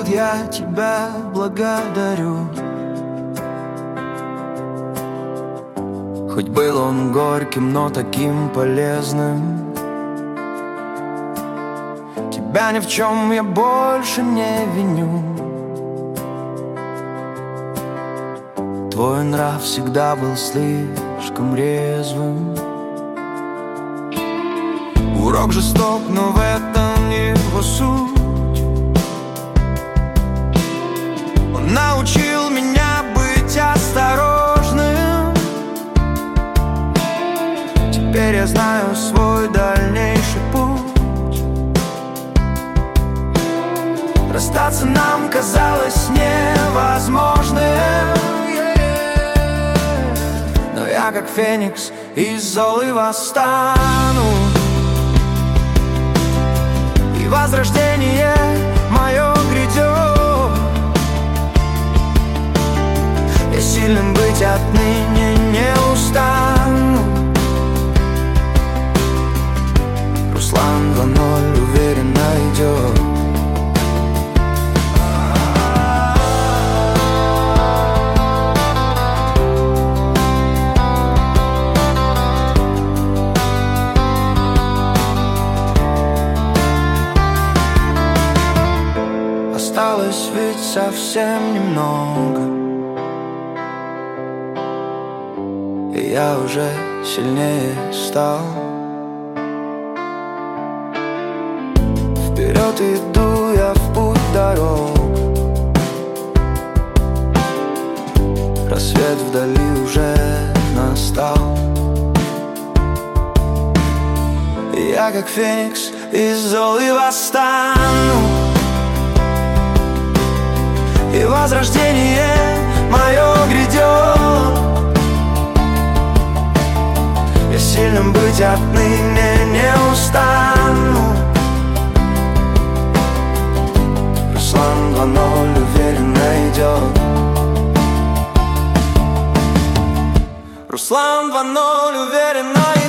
Господь, я Тебя благодарю. Хоть был он горьким, но таким полезным. Тебя ни в чем я больше не виню. Твой нрав всегда был слишком резвым. Урок жесток, но в этом его суть. Он научил меня быть осторожным. Теперь я знаю свой дальнейший путь. Расстаться нам казалось невозможным. Но я как феникс из золы восстану. И возрождение мое грядет. Я сильным быть отныне не устану. Руслан 2:0 уверенно идет. Осталось ведь совсем немного, и я уже сильнее стал. Вперед иду я в путь дорог. Рассвет вдали уже настал. И я как феникс из золы восстану. И возрождение мое грядет. Я сильным быть отныне не устану. Руслан 2:0 уверенно идет. Руслан 2:0 уверенно идет.